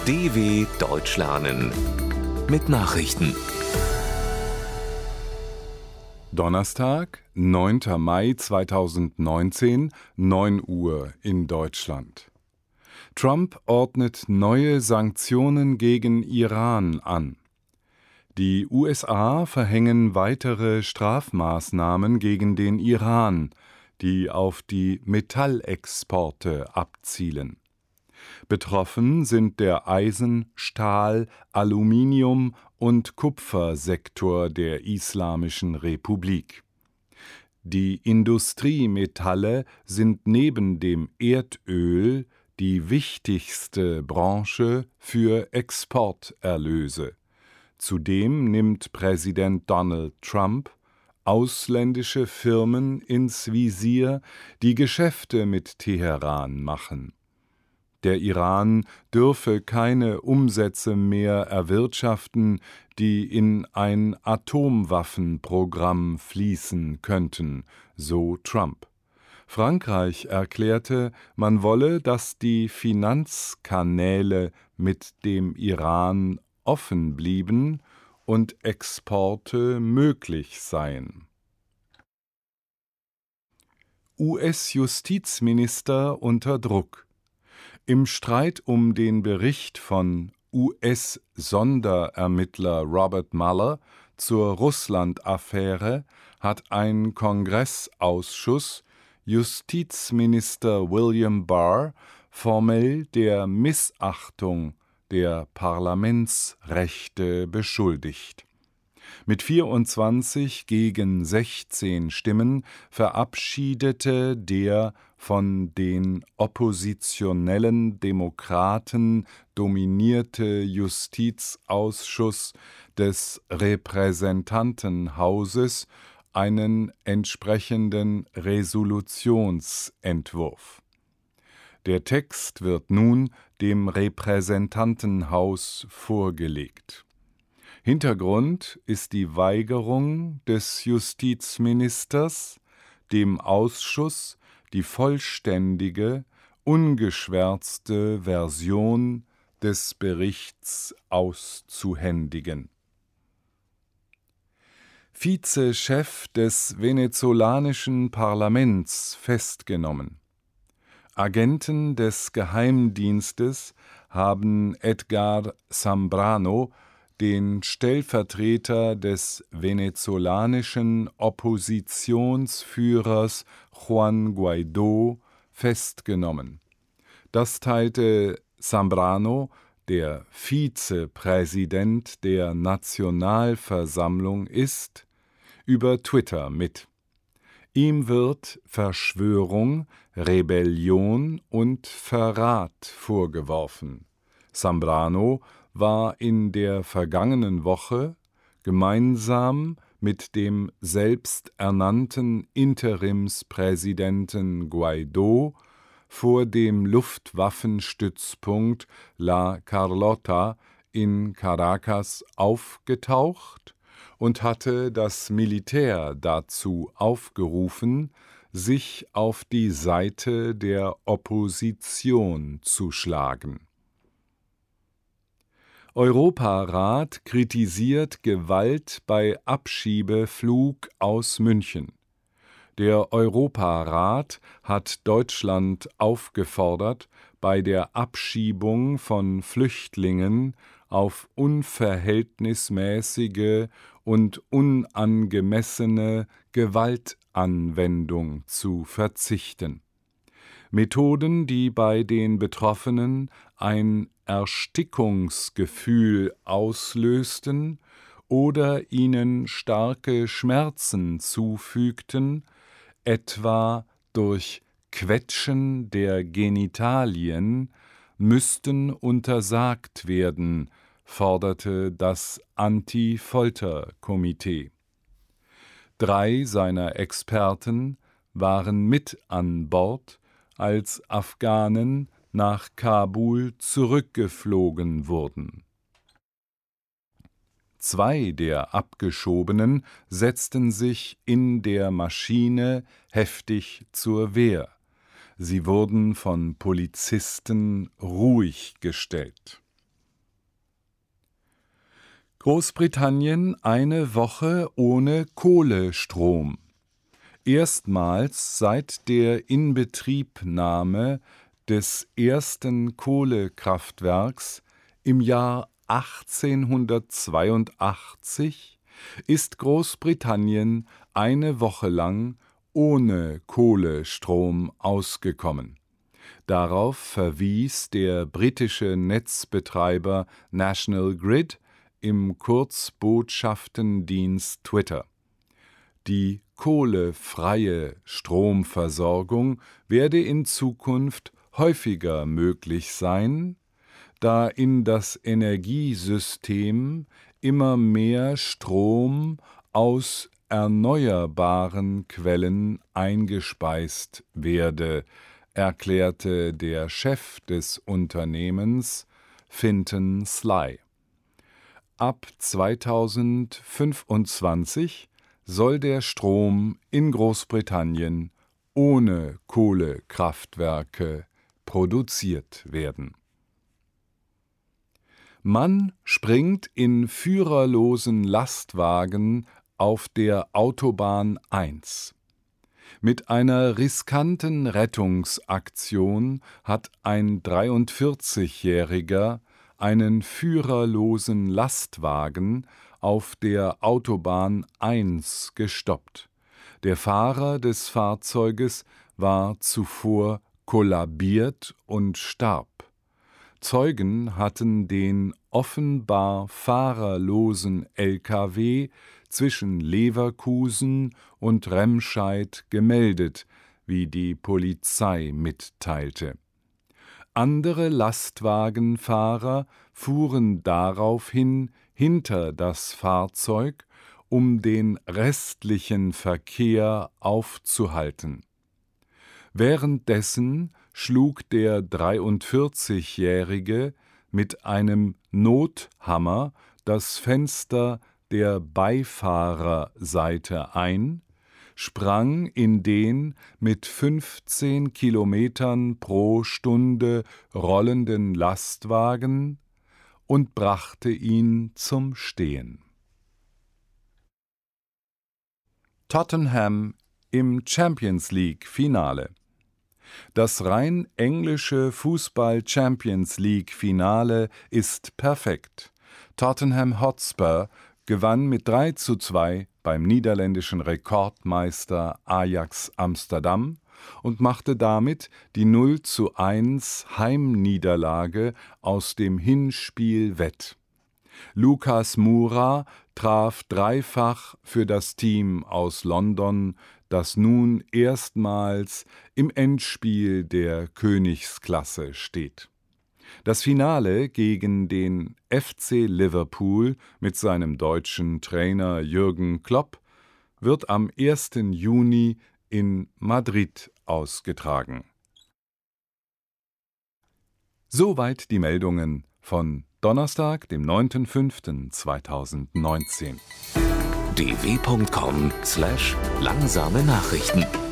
DW Deutsch lernen mit Nachrichten. Donnerstag, 9. Mai 2019, 9 Uhr in Deutschland. Trump ordnet neue Sanktionen gegen Iran an. Die USA verhängen weitere Strafmaßnahmen gegen den Iran, die auf die Metallexporte abzielen. Betroffen sind der Eisen-, Stahl-, Aluminium- und Kupfersektor der Islamischen Republik. Die Industriemetalle sind neben dem Erdöl die wichtigste Branche für Exporterlöse. Zudem nimmt Präsident Donald Trump ausländische Firmen ins Visier, die Geschäfte mit Teheran machen. Der Iran dürfe keine Umsätze mehr erwirtschaften, die in ein Atomwaffenprogramm fließen könnten, so Trump. Frankreich erklärte, man wolle, dass die Finanzkanäle mit dem Iran offen blieben und Exporte möglich seien. US-Justizminister unter Druck. Im Streit um den Bericht von US-Sonderermittler Robert Mueller zur Russland-Affäre hat ein Kongressausschuss Justizminister William Barr formell der Missachtung der Parlamentsrechte beschuldigt. Mit 24 gegen 16 Stimmen verabschiedete der von den oppositionellen Demokraten dominierte Justizausschuss des Repräsentantenhauses einen entsprechenden Resolutionsentwurf. Der Text wird nun dem Repräsentantenhaus vorgelegt. Hintergrund ist die Weigerung des Justizministers, dem Ausschuss die vollständige, ungeschwärzte Version des Berichts auszuhändigen. Vizechef des venezolanischen Parlaments festgenommen. Agenten des Geheimdienstes haben Edgar Zambrano, den Stellvertreter des venezolanischen Oppositionsführers Juan Guaidó, festgenommen. Das teilte Zambrano, der Vizepräsident der Nationalversammlung ist, über Twitter mit. Ihm wird Verschwörung, Rebellion und Verrat vorgeworfen. Zambrano war in der vergangenen Woche gemeinsam mit dem selbsternannten Interimspräsidenten Guaidó vor dem Luftwaffenstützpunkt La Carlota in Caracas aufgetaucht und hatte das Militär dazu aufgerufen, sich auf die Seite der Opposition zu schlagen. Europarat kritisiert Gewalt bei Abschiebeflug aus München. Der Europarat hat Deutschland aufgefordert, bei der Abschiebung von Flüchtlingen auf unverhältnismäßige und unangemessene Gewaltanwendung zu verzichten. Methoden, die bei den Betroffenen ein Erstickungsgefühl auslösten oder ihnen starke Schmerzen zufügten, etwa durch Quetschen der Genitalien, müssten untersagt werden, forderte das Anti-Folter-Komitee. 3 seiner Experten waren mit an Bord, als Afghanen nach Kabul zurückgeflogen wurden. 2 der Abgeschobenen setzten sich in der Maschine heftig zur Wehr. Sie wurden von Polizisten ruhig gestellt. Großbritannien eine Woche ohne Kohlestrom. Erstmals seit der Inbetriebnahme des ersten Kohlekraftwerks im Jahr 1882 ist Großbritannien eine Woche lang ohne Kohlestrom ausgekommen. Darauf verwies der britische Netzbetreiber National Grid im Kurzbotschaftendienst Twitter. Die kohlefreie Stromversorgung werde in Zukunft häufiger möglich sein, da in das Energiesystem immer mehr Strom aus erneuerbaren Quellen eingespeist werde, erklärte der Chef des Unternehmens, Fintan Sly. Ab 2025 soll der Strom in Großbritannien ohne Kohlekraftwerke produziert werden. Mann springt in führerlosen Lastwagen auf der Autobahn 1. Mit einer riskanten Rettungsaktion hat ein 43-Jähriger einen führerlosen Lastwagen auf der Autobahn 1 gestoppt. Der Fahrer des Fahrzeuges war zuvor kollabiert und starb. Zeugen hatten den offenbar fahrerlosen LKW zwischen Leverkusen und Remscheid gemeldet, wie die Polizei mitteilte. Andere Lastwagenfahrer fuhren daraufhin hinter das Fahrzeug, um den restlichen Verkehr aufzuhalten. Währenddessen schlug der 43-Jährige mit einem Nothammer das Fenster der Beifahrerseite ein, sprang in den mit 15 Kilometern pro Stunde rollenden Lastwagen und brachte ihn zum Stehen. Tottenham im Champions-League-Finale. Das rein englische Fußball-Champions-League-Finale ist perfekt. Tottenham Hotspur gewann mit 3:2 beim niederländischen Rekordmeister Ajax Amsterdam und machte damit die 0:1 Heimniederlage aus dem Hinspiel wett. Lucas Moura traf dreifach für das Team aus London, das nun erstmals im Endspiel der Königsklasse steht. Das Finale gegen den FC Liverpool mit seinem deutschen Trainer Jürgen Klopp wird am 1. Juni in Madrid ausgetragen. Soweit die Meldungen von Donnerstag, dem 9.05.2019. dw.com/langsame Nachrichten